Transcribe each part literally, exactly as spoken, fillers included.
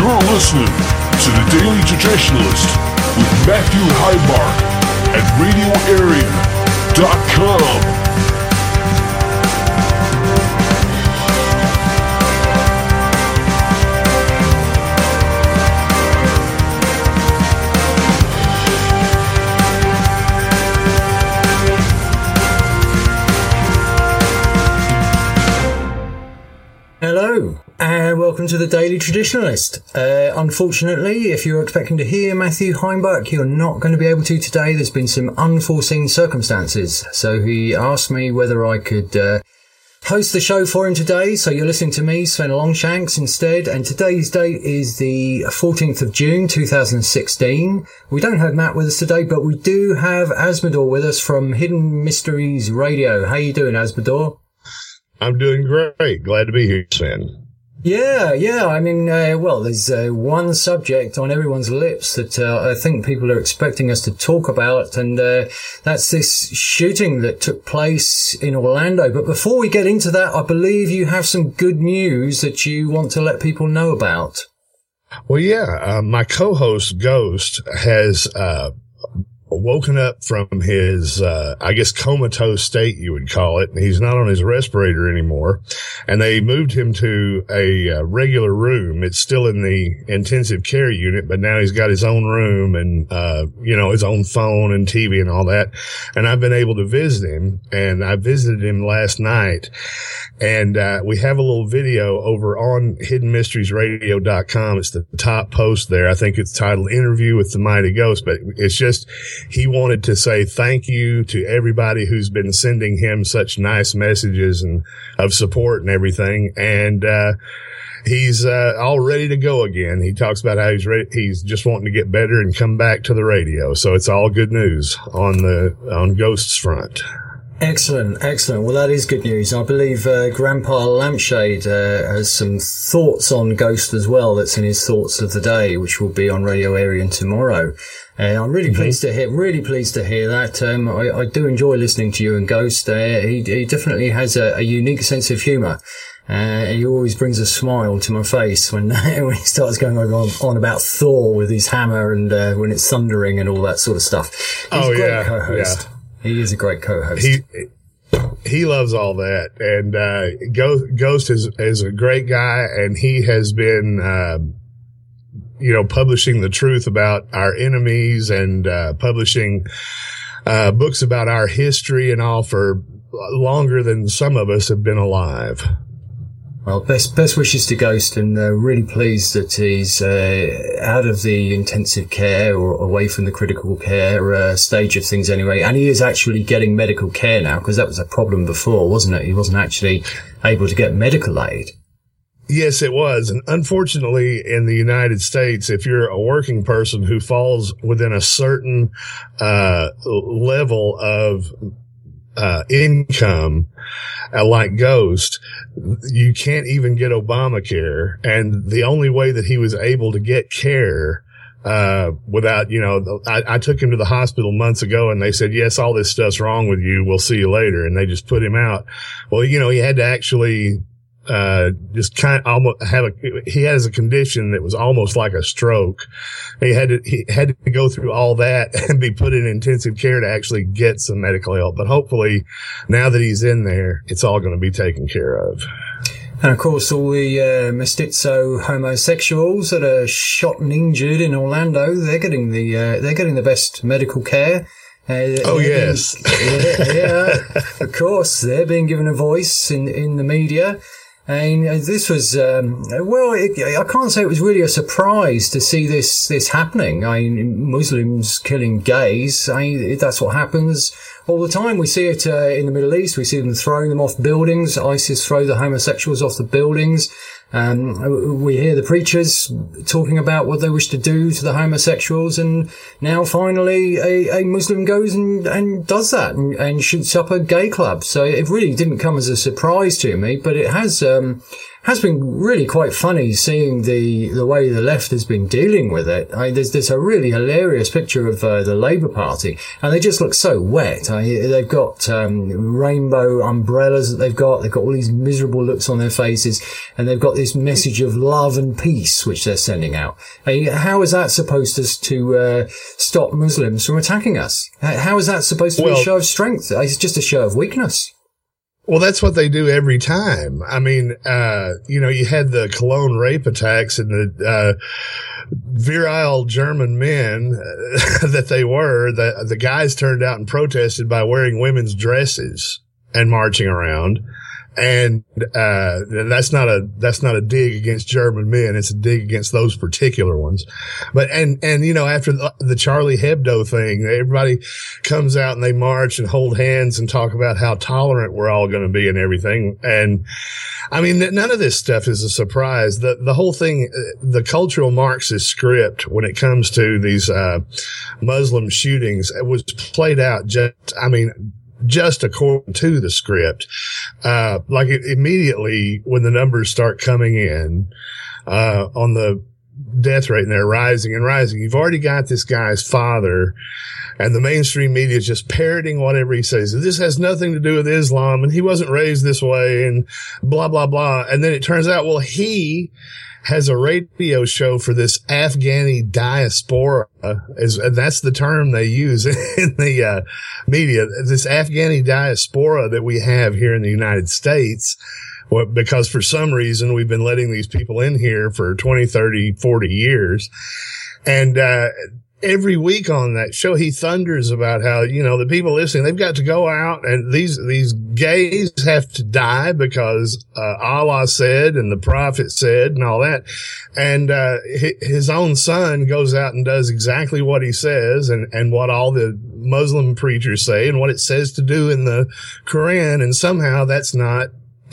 You're listening to The Daily Traditionalist with Matthew Heimark at radio area dot com. Hello, and welcome to the Daily Traditionalist. Uh, unfortunately, if you're expecting to hear Matthew Heimark, you're not going to be able to today. There's been some unforeseen circumstances. So he asked me whether I could uh, host the show for him today. So you're listening to me, Sven Longshanks, instead. And today's date is the fourteenth of June, two thousand sixteen. We don't have Matt with us today, but we do have Asmodor with us from Hidden Mysteries Radio. How you doing, Asmodor? I'm doing great. Glad to be here, Sven. Yeah, yeah. I mean, uh, well, there's uh, one subject on everyone's lips that uh, I think people are expecting us to talk about, and uh, that's this shooting that took place in Orlando. But before we get into that, I believe you have some good news that you want to let people know about. Well, yeah. Uh, my co-host, Ghost, has uh woken up from his, uh, I guess, comatose state, you would call it. He's not on his respirator anymore. And they moved him to a uh, regular room. It's still in the intensive care unit, but now he's got his own room and, uh, you know, his own phone and T V and all that. And I've been able to visit him, and I visited him last night. And, uh, we have a little video over on hidden mysteries radio dot com. It's the top post there. I think it's titled Interview with the Mighty Ghost, but it's just, he wanted to say thank you to everybody who's been sending him such nice messages and of support and everything. And, uh, he's, uh, all ready to go again. He talks about how he's ready. He's just wanting to get better and come back to the radio. So it's all good news on the, on Ghost's front. Excellent, excellent. Well, that is good news. I believe uh, Grandpa Lampshade uh, has some thoughts on Ghost as well. That's in his thoughts of the day, which will be on Radio Arian tomorrow. Uh, I'm really mm-hmm. pleased to hear, really pleased to hear that. Um, I, I do enjoy listening to you and Ghost. Uh, he, he definitely has a, a unique sense of humour. Uh, he always brings a smile to my face when when he starts going on, on about Thor with his hammer and uh, when it's thundering and all that sort of stuff. He's oh, a great yeah, co-host. Yeah. He is a great co-host. He he loves all that, and uh, Ghost, Ghost is is a great guy, and he has been, uh, you know, publishing the truth about our enemies and uh, publishing uh, books about our history and all for longer than some of us have been alive. Well, best best wishes to Ghost, and uh, really pleased that he's uh, out of the intensive care or away from the critical care uh, stage of things anyway. And he is actually getting medical care now, because that was a problem before, wasn't it? He wasn't actually able to get medical aid. Yes, it was. And unfortunately, in the United States, if you're a working person who falls within a certain uh level of uh income, uh, like Ghost, you can't even get Obamacare. And the only way that he was able to get care uh without, you know, I, I took him to the hospital months ago, and they said, yes, all this stuff's wrong with you, we'll see you later, and they just put him out. Well, you know, he had to actually uh just kind of almost have a he has a condition that was almost like a stroke. He had to he had to go through all that and be put in intensive care to actually get some medical help. But hopefully, now that he's in there, it's all going to be taken care of. And of course, all the uh, mestizo homosexuals that are shot and injured in Orlando, they're getting the uh, they're getting the best medical care. Uh, oh yes, being, yeah, yeah, of course, they're being given a voice in in the media. And this was, um, well, it, I can't say it was really a surprise to see this, this happening. I mean, Muslims killing gays. I mean, that's what happens all the time. We see it, uh, in the Middle East. We see them throwing them off buildings. ISIS throw the homosexuals off the buildings. Um, we hear the preachers talking about what they wish to do to the homosexuals, and now finally a, a Muslim goes and, and does that and, and shoots up a gay club. So it really didn't come as a surprise to me, but it has, um, has been really quite funny seeing the, the way the left has been dealing with it. I mean, there's, there's a really hilarious picture of uh, the Labour Party, and they just look so wet. I mean, they've got um, rainbow umbrellas that they've got. They've got all these miserable looks on their faces, and they've got this message of love and peace, which they're sending out. I mean, how is that supposed to, to uh, stop Muslims from attacking us? How is that supposed to well, be a show of strength? It's just a show of weakness. Well, that's what they do every time. I mean, uh, you know, you had the Cologne rape attacks and the, uh, virile German men uh, that they were, the, the guys turned out and protested by wearing women's dresses and marching around. And, uh, that's not a, that's not a dig against German men. It's a dig against those particular ones. But, and, and, you know, after the, the Charlie Hebdo thing, everybody comes out and they march and hold hands and talk about how tolerant we're all going to be and everything. And I mean, none of this stuff is a surprise. The, the whole thing, the cultural Marxist script when it comes to these, uh, Muslim shootings, it was played out just, I mean, just according to the script. Uh, like it, immediately when the numbers start coming in, uh, on the death rate and they're rising and rising, you've already got this guy's father and the mainstream media is just parroting whatever he says. This has nothing to do with Islam and he wasn't raised this way and blah, blah, blah. And then it turns out, well, he has a radio show for this Afghani diaspora, is, and that's the term they use in the uh, media, this Afghani diaspora that we have here in the United States, well, because for some reason we've been letting these people in here for twenty, thirty, forty years. And, uh, every week on that show, he thunders about how, you know, the people listening, they've got to go out and these, these gays have to die because, uh, Allah said and the prophet said and all that. And, uh, his own son goes out and does exactly what he says and, and what all the Muslim preachers say and what it says to do in the Quran. And somehow that's not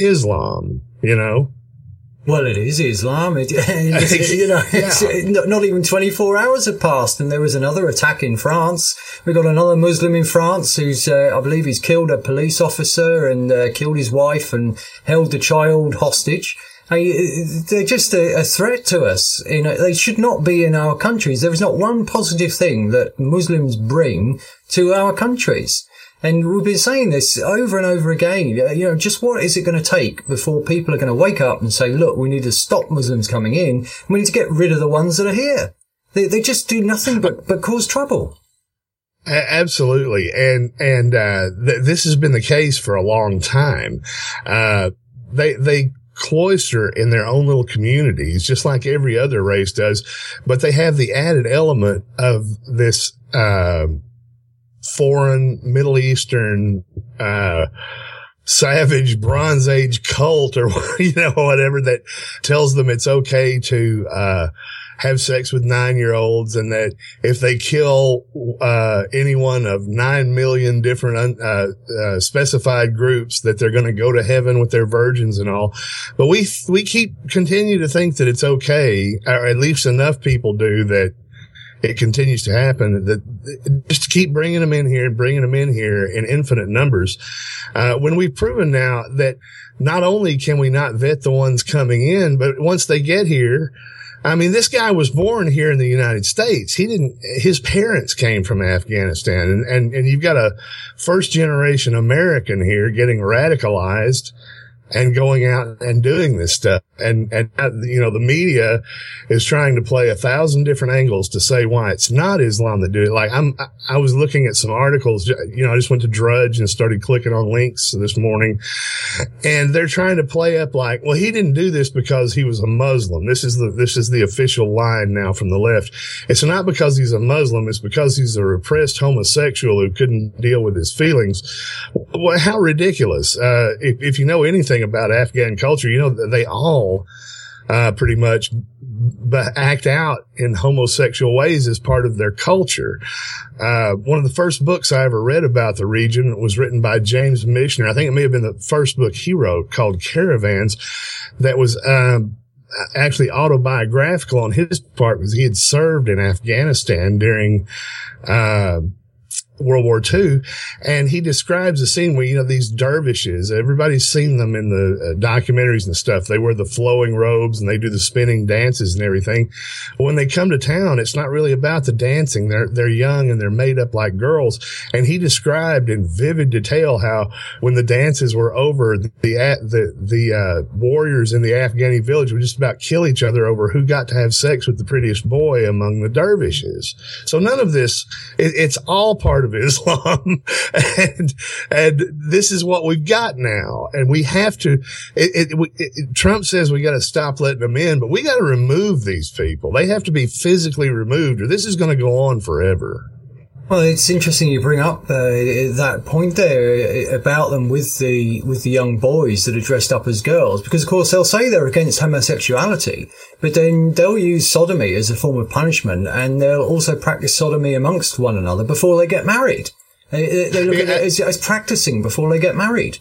Islam, you know? Well, it is Islam. It, it, you know, it's, yeah. Not even twenty-four hours have passed, and there was another attack in France. We got another Muslim in France who's, uh, I believe, he's killed a police officer and uh, killed his wife and held the child hostage. I mean, they're just a, a threat to us. You know, they should not be in our countries. There is not one positive thing that Muslims bring to our countries. And we've been saying this over and over again. You know, just what is it going to take before people are going to wake up and say, look, we need to stop Muslims coming in. We need to get rid of the ones that are here. They, they just do nothing but, but cause trouble. Absolutely. And, and, uh, th- this has been the case for a long time. Uh, they, they, cloister in their own little communities, just like every other race does, but they have the added element of this, uh, foreign Middle Eastern, uh, savage Bronze Age cult or, you know, whatever that tells them it's okay to, uh, have sex with nine-year-olds and that if they kill, uh, any one of nine million different, uh, uh, specified groups that they're going to go to heaven with their virgins and all. But we, we keep continue to think that it's okay, or at least enough people do that it continues to happen, that just keep bringing them in here and bringing them in here in infinite numbers. Uh, when we've proven now that not only can we not vet the ones coming in, but once they get here, I mean, this guy was born here in the United States. He didn't, his parents came from Afghanistan and, and, and you've got a first generation American here getting radicalized and going out and doing this stuff. And, and, you know, the media is trying to play a thousand different angles to say why it's not Islam that do it. Like I'm, I was looking at some articles, you know, I just went to Drudge and started clicking on links this morning and they're trying to play up like, well, he didn't do this because he was a Muslim. This is the, this is the official line now from the left. It's not because he's a Muslim. It's because he's a repressed homosexual who couldn't deal with his feelings. Well, how ridiculous. Uh, if, if you know anything about Afghan culture, you know that they all uh pretty much b- act out in homosexual ways as part of their culture. Uh one of the first books I ever read about the region was written by James Michener. I think it may have been the first book he wrote, called Caravans, that was um actually autobiographical on his part because he had served in Afghanistan during uh World War Two. And he describes a scene where, you know, these dervishes, everybody's seen them in the uh, documentaries and stuff. They wear the flowing robes and they do the spinning dances and everything. But when they come to town, it's not really about the dancing. They're, they're young and they're made up like girls. And he described in vivid detail how when the dances were over, the, the, the, uh, warriors in the Afghani village would just about kill each other over who got to have sex with the prettiest boy among the dervishes. So none of this, it, it's all part of Islam. and, and this is what we've got now. And we have to, it, it, it, Trump says we got to stop letting them in, but we got to remove these people. They have to be physically removed or this is going to go on forever. Well, it's interesting you bring up uh, that point there about them with the with the young boys that are dressed up as girls, because of course they'll say they're against homosexuality, but then they'll use sodomy as a form of punishment, and they'll also practice sodomy amongst one another before they get married. They, they look at it as, as practicing before they get married.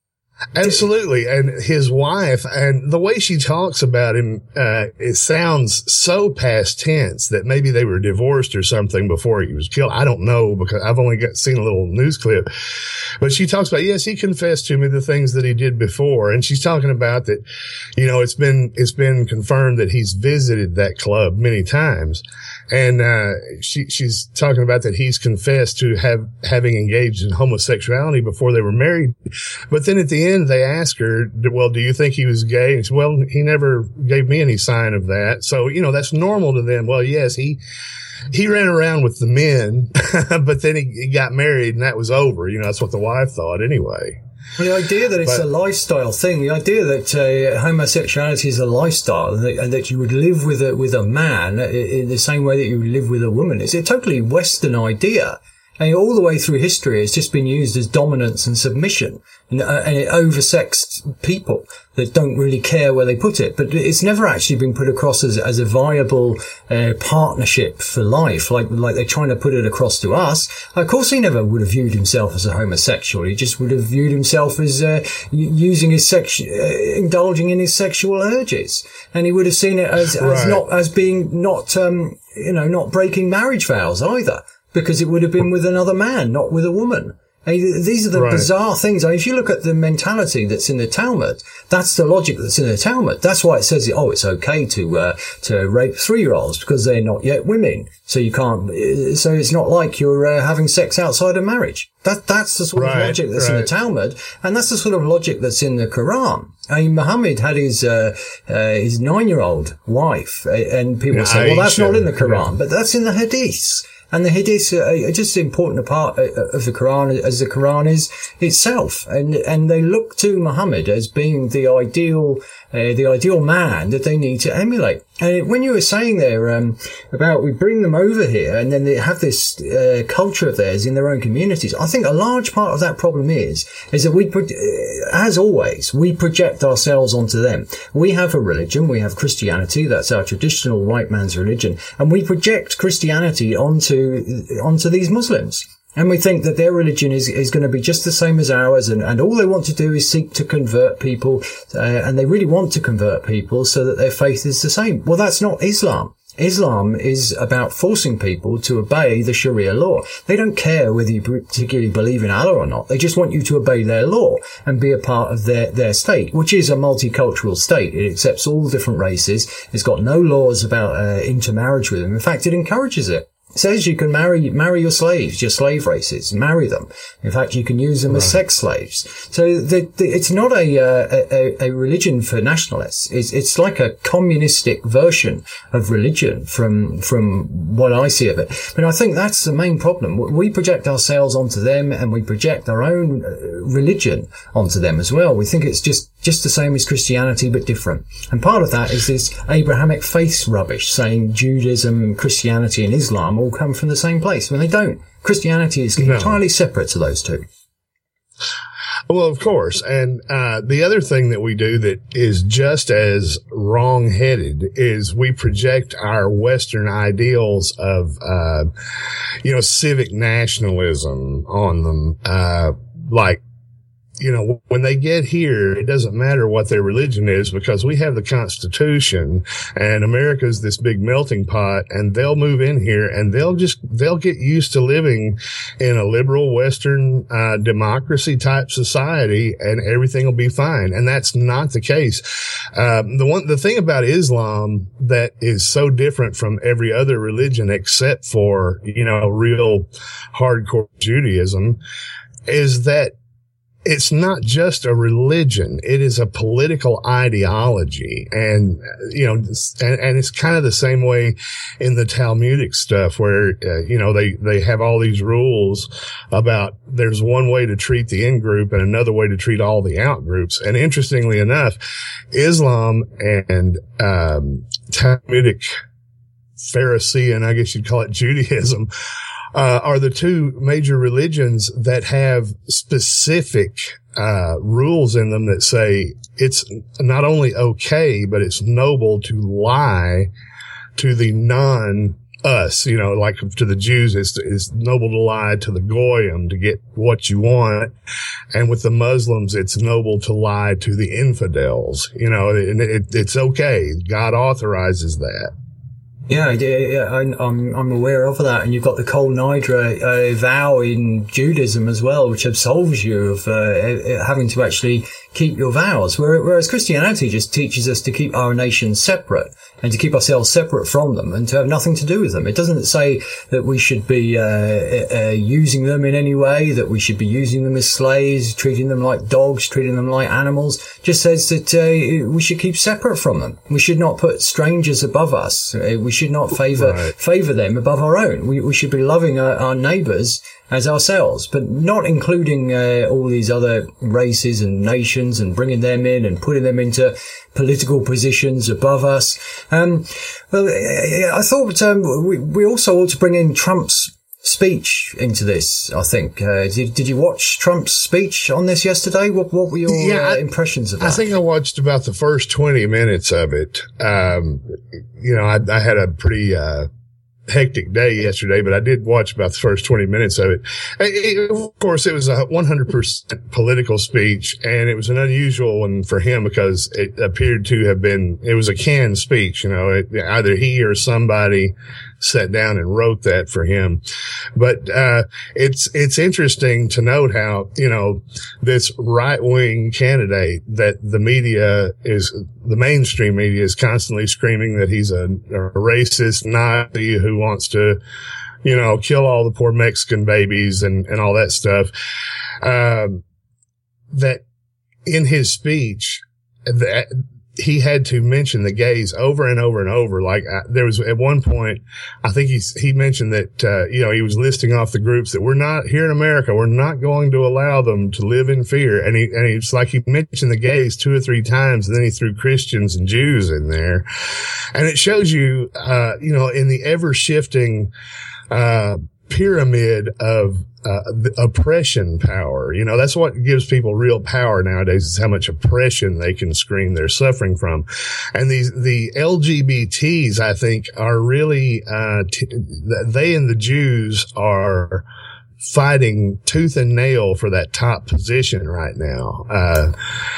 Absolutely. And his wife, and the way she talks about him, uh, it sounds so past tense that maybe they were divorced or something before he was killed. I don't know because I've only got, seen a little news clip, but she talks about, yes, he confessed to me the things that he did before. And she's talking about that, you know, it's been, it's been confirmed that he's visited that club many times. And, uh, she, she's talking about that he's confessed to have, having engaged in homosexuality before they were married. But then at the end, they ask her, well, do you think he was gay? And she said, well, he never gave me any sign of that. So, you know, that's normal to them. Well, yes, he, he ran around with the men, but then he, he got married and that was over. You know, that's what the wife thought anyway. Well, the idea that it's but, a lifestyle thing, the idea that uh, homosexuality is a lifestyle and that, and that you would live with a, with a man in the same way that you would live with a woman, is a totally Western idea. And all the way through history, it's just been used as dominance and submission. And, uh, and it oversexed people that don't really care where they put it. But it's never actually been put across as, as a viable uh, partnership for life, like like they're trying to put it across to us. Of course, he never would have viewed himself as a homosexual. He just would have viewed himself as uh, using his sex, uh, indulging in his sexual urges. And he would have seen it as, as right. not as being not, um, you know, not breaking marriage vows either. Because it would have been with another man, not with a woman. And these are the right. bizarre things. I mean, if you look at the mentality that's in the Talmud, that's the logic that's in the Talmud. That's why it says, oh, it's okay to, uh, to rape three-year-olds because they're not yet women. So you can't, so it's not like you're uh, having sex outside of marriage. That, that's the sort right, of logic that's right. in the Talmud. And that's the sort of logic that's in the Quran. I mean, Muhammad had his, uh, uh, his nine-year-old wife, and people yeah, say, well, that's Aisha, not in the Quran, yeah. but that's in the Hadiths. And the Hadiths are just as important a part of the Quran as the Quran is itself. And, and they look to Muhammad as being the ideal, uh, the ideal man that they need to emulate. And when you were saying there, um, about we bring them over here and then they have this, uh, culture of theirs in their own communities, I think a large part of that problem is, is that we, as always, we project ourselves onto them. We have a religion, we have Christianity, that's our traditional white man's religion, and we project Christianity onto onto these Muslims. And we think that their religion is, is going to be just the same as ours, and, and all they want to do is seek to convert people, uh, and they really want to convert people so that their faith is the same. Well, that's not Islam. Islam is about forcing people to obey the Sharia law. They don't care whether you particularly believe in Allah or not. They just want you to obey their law and be a part of their, their state, which is a multicultural state. It accepts all different races. It's got no laws about uh, intermarriage with them. In fact, it encourages it. It says you can marry, marry your slaves, your slave races, marry them. In fact, you can use them right. as sex slaves. So the, the, it's not a, uh, a, a religion for nationalists. It's, it's like a communistic version of religion from, from what I see of it. But I think that's the main problem. We project ourselves onto them and we project our own religion onto them as well. We think it's just, just the same as Christianity, but different. And part of that is this Abrahamic faith rubbish, saying Judaism, Christianity and Islam all come from the same place when they don't. Christianity is no. entirely separate to those two. Well, of course. And uh the other thing that we do that is just as wrong-headed is we project our Western ideals of, uh you know, civic nationalism on them. Uh like, you know, when they get here, it doesn't matter what their religion is because we have the Constitution and America's this big melting pot, and they'll move in here and they'll just, they'll get used to living in a liberal Western, uh, democracy type society and everything will be fine. And that's not the case. Um, the one, the thing about Islam that is so different from every other religion except for, you know, real hardcore Judaism is that it's not just a religion. It is a political ideology. And, you know, and, and it's kind of the same way in the Talmudic stuff where, uh, you know, they, they have all these rules about there's one way to treat the in-group and another way to treat all the out-groups. And interestingly enough, Islam and, um, Talmudic Pharisee, I guess you'd call it Judaism, Uh, are the two major religions that have specific, uh, rules in them that say it's not only okay, but it's noble to lie to the non us, you know, like to the Jews, it's, it's noble to lie to the Goyim to get what you want. And with the Muslims, it's noble to lie to the infidels, you know, and it, it's okay. God authorizes that. Yeah, yeah, yeah. I'm, I'm aware of that. And you've got the Kol Nidre uh, vow in Judaism as well, which absolves you of uh, having to actually keep your vows. Whereas Christianity just teaches us to keep our nations separate and to keep ourselves separate from them and to have nothing to do with them. It doesn't say that we should be uh, uh, using them in any way, that we should be using them as slaves, treating them like dogs, treating them like animals. It just says that uh, we should keep separate from them. We should not put strangers above us. We should not favor right. favor them above our own. We, we should be loving our, our neighbors as ourselves, but not including uh, all these other races and nations and bringing them in and putting them into political positions above us. Um, well, I thought um, we, we also ought to bring in Trump's speech into this, I think. Uh, did, did you watch Trump's speech on this yesterday? What, what were your yeah, uh, I, impressions of that? I think I watched about the first twenty minutes of it. Um, you know, I, I had a pretty, uh, hectic day yesterday, but I did watch about the first twenty minutes of it. it of course, it was a one hundred percent political speech, and it was an unusual one for him because it appeared to have been, it was a canned speech, you know, it, either he or somebody sat down and wrote that for him. But, uh, it's, it's interesting to note how, you know, this right-wing candidate that the media is, the mainstream media is constantly screaming that he's a, a racist Nazi who wants to, you know, kill all the poor Mexican babies and, and all that stuff. Um, that in his speech, that, he had to mention the gays over and over and over. Like I, there was at one point, I think he he mentioned that uh, you know he was listing off the groups that we're not here in America. We're not going to allow them to live in fear. And he and it's like he mentioned the gays two or three times, and then he threw Christians and Jews in there. And it shows you, uh, you know, in the ever shifting uh pyramid of uh, the oppression power. You know, that's what gives people real power nowadays is how much oppression they can scream they're suffering from. And these, the L G B Ts, I think, are really, uh, t- they and the Jews are fighting tooth and nail for that top position right now. Uh,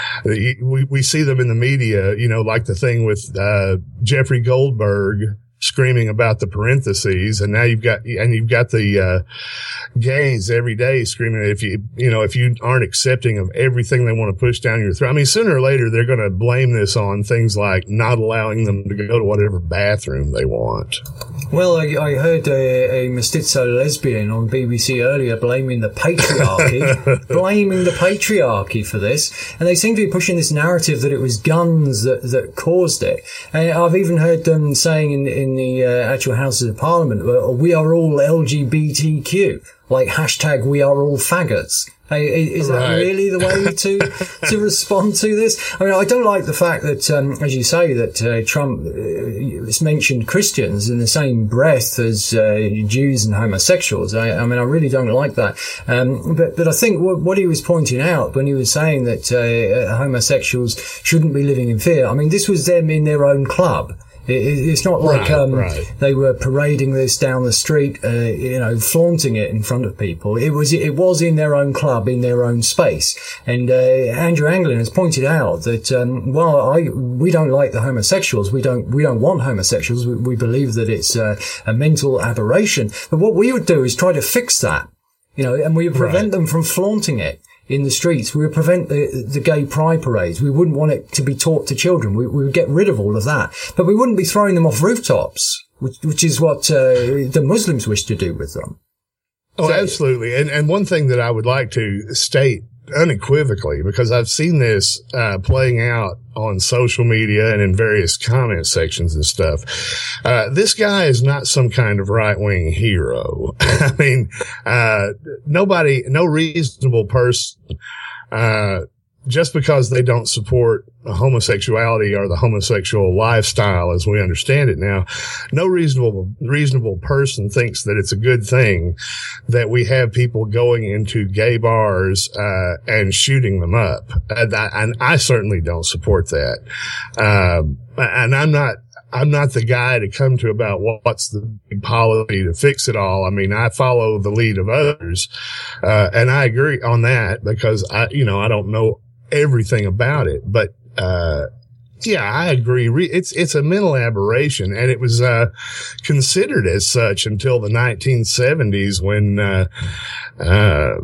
we, we see them in the media, you know, like the thing with, uh, Jeffrey Goldberg screaming about the parentheses, and now you've got and you've got the uh gays every day screaming if you you know if you aren't accepting of everything they want to push down your throat. I mean, sooner or later they're going to blame this on things like not allowing them to go to whatever bathroom they want. Well, I, I heard a, a mestizo lesbian on B B C earlier blaming the patriarchy, blaming the patriarchy for this, and they seem to be pushing this narrative that it was guns that that caused it. And I've even heard them saying in in the uh, actual Houses of Parliament, well, we are all L G B T Q, like hashtag we are all faggots. Hey, is that right. really the way to to respond to this? I mean, I don't like the fact that, um, as you say, that uh, Trump uh, has mentioned Christians in the same breath as uh, Jews and homosexuals. I, I mean, I really don't like that. Um, but but I think w- what he was pointing out when he was saying that uh, homosexuals shouldn't be living in fear, I mean, this was them in their own club. It, it's not like right, um, right. they were parading this down the street, uh, you know, flaunting it in front of people. It was it was in their own club, in their own space. And uh, Andrew Anglin has pointed out that um, well, I we don't like the homosexuals. We don't we don't want homosexuals. We, we believe that it's uh, a mental aberration. But what we would do is try to fix that, you know, and we would prevent right. them from flaunting it in the streets. We would prevent the, the gay pride parades. We wouldn't want it to be taught to children. We, we would get rid of all of that. But we wouldn't be throwing them off rooftops, which, which is what uh, the Muslims wish to do with them. Oh, so, absolutely. And, and one thing that I would like to state unequivocally, because I've seen this uh, playing out on social media and in various comment sections and stuff. Uh, this guy is not some kind of right-wing hero. I mean, uh, nobody, no reasonable person, uh, just because they don't support homosexuality or the homosexual lifestyle as we understand it now, no reasonable, reasonable person thinks that it's a good thing that we have people going into gay bars, uh, and shooting them up. And I, and I certainly don't support that. Um, and I'm not, I'm not the guy to come to about what's the big policy to fix it all. I mean, I follow the lead of others, uh, and I agree on that because I, you know, I don't know everything about it, but, uh, yeah, I agree. It's, it's a mental aberration, and it was, uh, considered as such until the nineteen seventies when, uh, uh,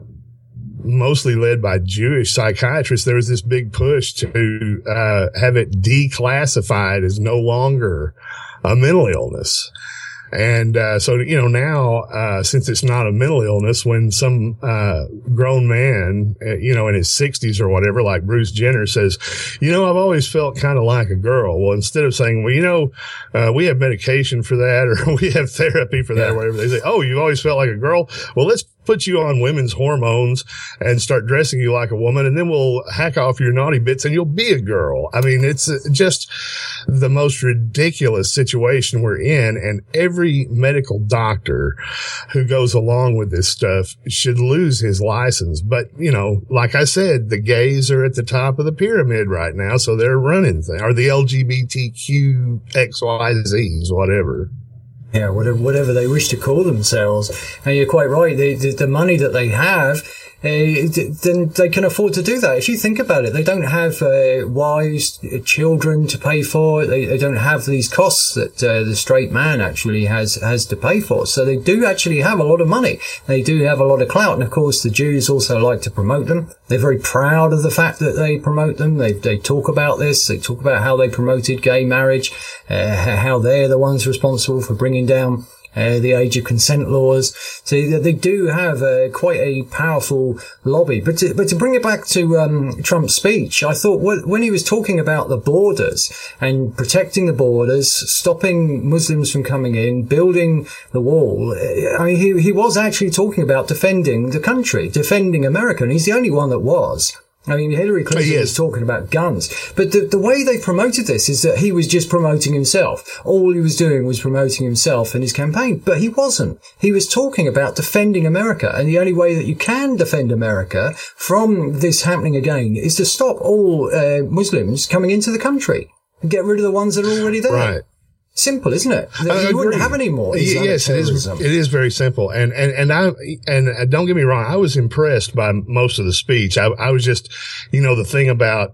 mostly led by Jewish psychiatrists, there was this big push to, uh, have it declassified as no longer a mental illness. And, uh, so, you know, now, uh, since it's not a mental illness, when some, uh, grown man, uh, you know, in his sixties or whatever, like Bruce Jenner says, you know, I've always felt kind of like a girl. Well, instead of saying, well, you know, uh, we have medication for that or we have therapy for that yeah. or whatever, they say, oh, you've always felt like a girl. Well, let's put you on women's hormones and start dressing you like a woman, and then we'll hack off your naughty bits and you'll be a girl. I mean, it's just the most ridiculous situation we're in, and every medical doctor who goes along with this stuff should lose his license. But, you know, like I said, the gays are at the top of the pyramid right now, so they're running things, or the L G B T Q X Y Zs, whatever. Yeah, whatever, whatever they wish to call themselves. And you're quite right. The, the, the money that they have, uh, then they can afford to do that. If you think about it, they don't have uh, wives, children to pay for. They, they don't have these costs that uh, the straight man actually has has to pay for. So they do actually have a lot of money. They do have a lot of clout. And of course, the Jews also like to promote them. They're very proud of the fact that they promote them. They they talk about this. They talk about how they promoted gay marriage, uh, how they're the ones responsible for bringing down uh, the age of consent laws. So they do have uh, quite a powerful lobby. But to, but to bring it back to um, Trump's speech, I thought when he was talking about the borders and protecting the borders, stopping Muslims from coming in, building the wall, I mean, he, he was actually talking about defending the country, defending America, and he's the only one that was. I mean, Hillary Clinton yes. was talking about guns, but the, the way they promoted this is that he was just promoting himself. All he was doing was promoting himself and his campaign, but he wasn't. He was talking about defending America, and the only way that you can defend America from this happening again is to stop all uh, Muslims coming into the country and get rid of the ones that are already there. Right. Simple, isn't it? You I wouldn't agree. have any more. Yes, it is. It is very simple, and and and I and don't get me wrong, I was impressed by most of the speech. I, I was just, you know, the thing about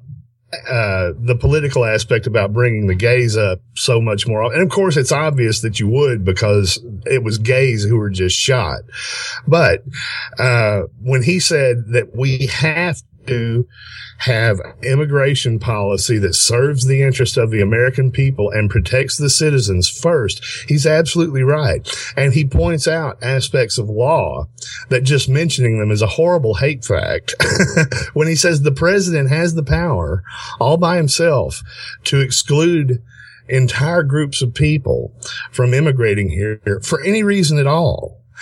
uh the political aspect about bringing the gays up so much more, and of course, it's obvious that you would because it was gays who were just shot. But uh when he said that we have to have immigration policy that serves the interest of the American people and protects the citizens first, he's absolutely right. And he points out aspects of law that just mentioning them is a horrible hate fact. When he says the president has the power all by himself to exclude entire groups of people from immigrating here for any reason at all.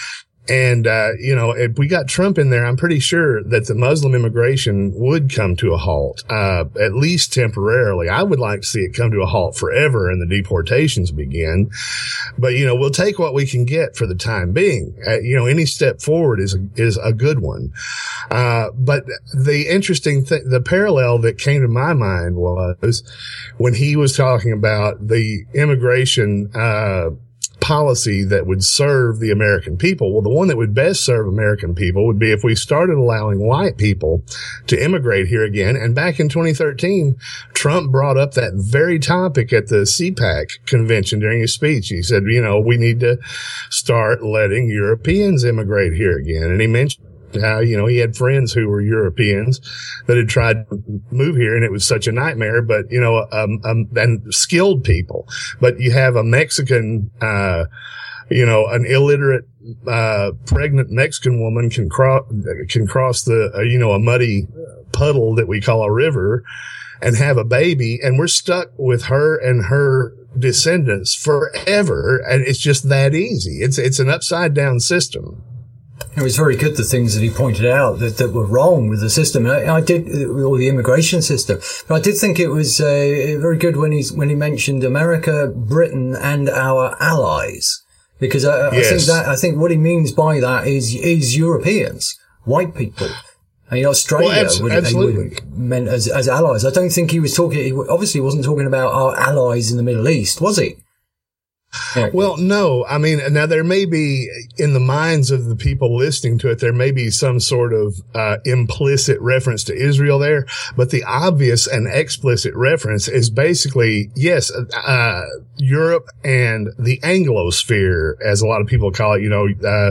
And, uh, you know, if we got Trump in there, I'm pretty sure that the Muslim immigration would come to a halt, uh, at least temporarily. I would like to see it come to a halt forever and the deportations begin. But, you know, we'll take what we can get for the time being. Uh, you know, any step forward is, a, is a good one. Uh, but the interesting thing, the parallel that came to my mind was when he was talking about the immigration, uh, policy that would serve the American people. Well, the one that would best serve American people would be if we started allowing white people to immigrate here again. And back in twenty thirteen, Trump brought up that very topic at the C PAC convention during his speech. He said, you know, we need to start letting Europeans immigrate here again. And he mentioned how, you know, he had friends who were Europeans that had tried to move here and it was such a nightmare, but, you know, um, um, and skilled people. But you have a Mexican, uh, you know, an illiterate, uh, pregnant Mexican woman can cross, can cross the, uh, you know, a muddy puddle that we call a river and have a baby. And we're stuck with her and her descendants forever. And it's just that easy. It's, it's an upside down system. It was very good, the things that he pointed out that, that were wrong with the system. I, I did, or the immigration system. But I did think it was uh, very good when he's, when he mentioned America, Britain, and our allies. Because I, yes. I think that, I think what he means by that is, is Europeans, white people. I mean, Australia well, abs- would, absolutely. would meant as, as allies. I don't think he was talking, he obviously wasn't talking about our allies in the Middle East, was he? Yeah. Well, no. I mean, now there may be, in the minds of the people listening to it, there may be some sort of uh, implicit reference to Israel there, but the obvious and explicit reference is basically, yes, uh, Europe and the Anglosphere, as a lot of people call it, you know, uh,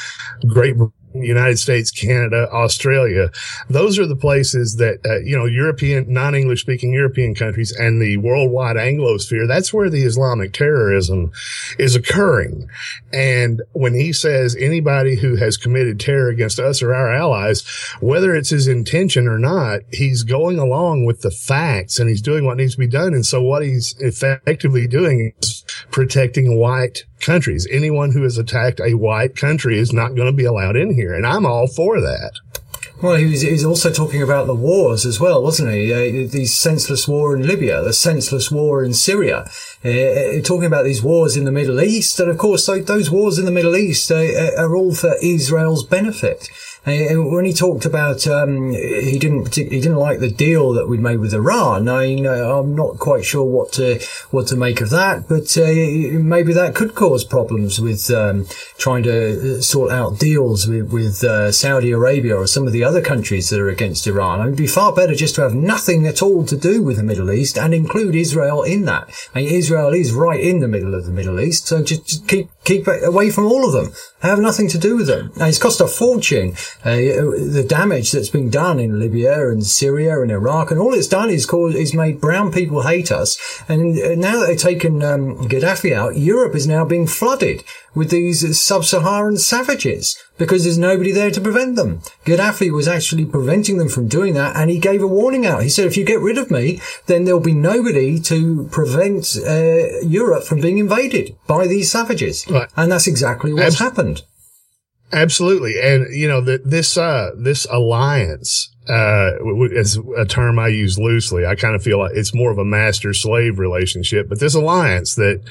Great Britain, United States, Canada, Australia. Those are the places that, uh, you know, European, non-English speaking European countries and the worldwide Anglosphere. That's where the Islamic terrorism is occurring. And when he says anybody who has committed terror against us or our allies, whether it's his intention or not, he's going along with the facts and he's doing what needs to be done. And so what he's effectively doing is protecting white countries. Anyone who has attacked a white country is not going to be allowed in here. And I'm all for that. Well, he was, he was also talking about the wars as well, wasn't he? Uh, the senseless war in Libya, the senseless war in Syria, uh, talking about these wars in the Middle East. And of course, those wars in the Middle East uh, are all for Israel's benefit. And when he talked about, um, he didn't, partic- he didn't like the deal that we'd made with Iran. I mean, I'm not quite sure what to, what to make of that, but, uh, maybe that could cause problems with, um, trying to sort out deals with, with, uh, Saudi Arabia or some of the other countries that are against Iran. I mean, it'd be far better just to have nothing at all to do with the Middle East and include Israel in that. I mean, Israel is right in the middle of the Middle East, so just, just keep, keep away from all of them. Have nothing to do with them. Now, it's cost a fortune. Uh, the damage that's been done in Libya and Syria and Iraq, and all it's done is cause, is made brown people hate us. And now that they've taken um, Gaddafi out, Europe is now being flooded with these sub-Saharan savages because there's nobody there to prevent them. Gaddafi was actually preventing them from doing that, and he gave a warning out. He said, if you get rid of me, then there'll be nobody to prevent uh, Europe from being invaded by these savages. Right. And that's exactly what's Abs- happened. Absolutely. And, you know, the, this, uh, this alliance, uh, is a term I use loosely. I kind of feel like it's more of a master-slave relationship, but this alliance that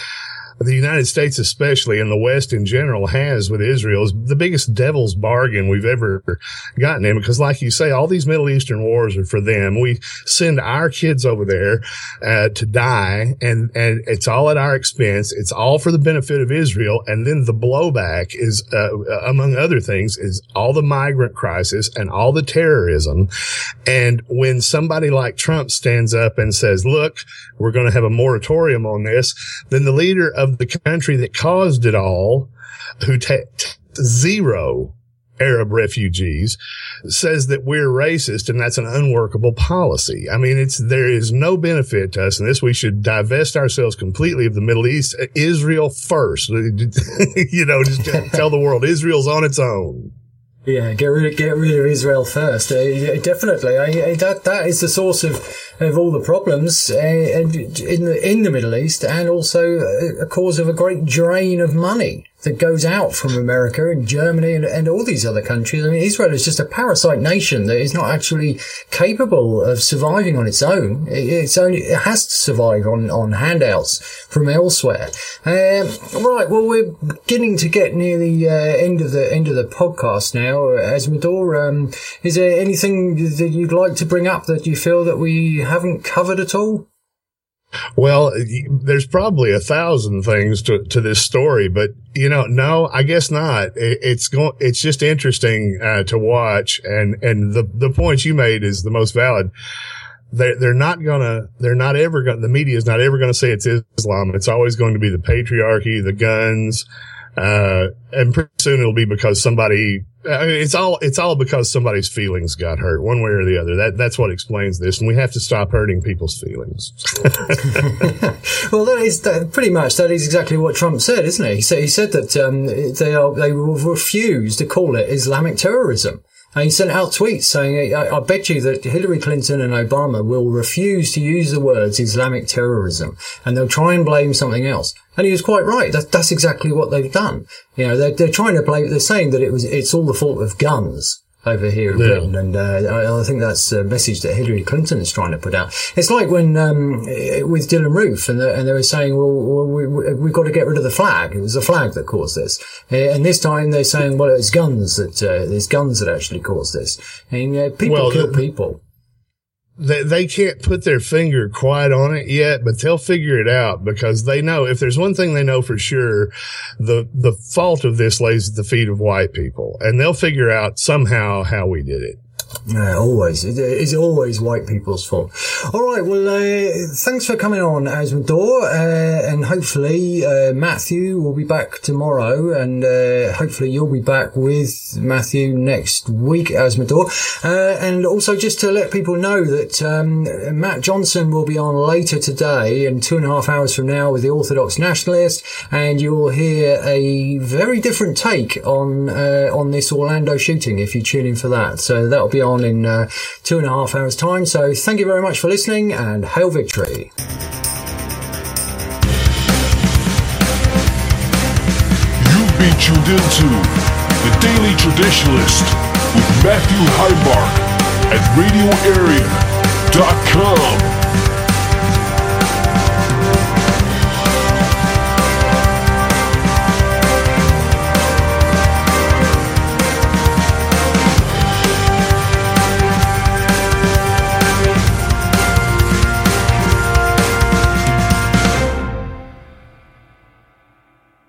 the United States especially and the West in general has with Israel is the biggest devil's bargain we've ever gotten in, because like you say, all these Middle Eastern wars are for them. We send our kids over there uh, to die, and and it's all at our expense. It's all for the benefit of Israel. And then the blowback is, uh, among other things, is all the migrant crisis and all the terrorism. And when somebody like Trump stands up and says, look, we're going to have a moratorium on this, then the leader of of the country that caused it all, who takes zero Arab refugees, says that we're racist and that's an unworkable policy. I mean, it's, there is no benefit to us in this. We should divest ourselves completely of the Middle East. Israel first. You know, just tell the world Israel's on its own. Yeah, get rid of, get rid of Israel first. Uh, definitely. I, that, that is the source of, of all the problems, uh, in the, in the Middle East, and also a cause of a great drain of money that goes out from America and Germany and, and all these other countries. I mean, Israel is just a parasite nation that is not actually capable of surviving on its own. It, it's only, it has to survive on, on handouts from elsewhere. Um, right. Well, we're beginning to get near the uh, end of the end of the podcast now. Asmodor, um, is there anything that you'd like to bring up that you feel that we haven't covered at all? Well, there's probably a thousand things to, to this story, but you know, no, I guess not. It, it's going, it's just interesting uh, to watch. And, and the, the point you made is the most valid. They're, they're not gonna, they're not ever gonna, the media is not ever gonna say it's Islam. It's always going to be the patriarchy, the guns, uh, and pretty soon it'll be because somebody, I mean, it's all, it's all because somebody's feelings got hurt one way or the other. That, that's what explains this. And we have to stop hurting people's feelings. Well, that is that, pretty much, that is exactly what Trump said, isn't he? He said, he said that, um, they are, they will refuse to call it Islamic terrorism. And he sent out tweets saying, I, I bet you that Hillary Clinton and Obama will refuse to use the words Islamic terrorism, and they'll try and blame something else. And he was quite right. That, that's exactly what they've done. You know, they're, they're trying to blame, they're saying that it was, it's all the fault of guns over here in yeah. Britain. And, uh, I, I think that's a message that Hillary Clinton is trying to put out. It's like when, um, with Dylan Roof, and, the, and they were saying, well, well we, we've got to get rid of the flag. It was the flag that caused this. Uh, and this time they're saying, well, it's guns that, uh, there's guns that actually caused this. And, uh, people well, kill the, people. They, they can't put their finger quite on it yet, but they'll figure it out, because they know, if there's one thing they know for sure, the, the fault of this lays at the feet of white people, and they'll figure out somehow how we did it. Yeah, always. It's always white people's fault. All right. Well, uh, thanks for coming on, Asmodor, uh, and hopefully uh, Matthew will be back tomorrow, and uh, hopefully you'll be back with Matthew next week, Asmodor. Uh, and also just to let people know that um, Matt Johnson will be on later today, and two and a half hours from now, with the Orthodox Nationalist, and you will hear a very different take on uh, on this Orlando shooting if you tune in for that. So that'll be on in uh, two and a half hours time. So thank you very much for listening, and hail victory. You've been tuned into The Daily Traditionalist with Matthew Heimbach at radio area dot com.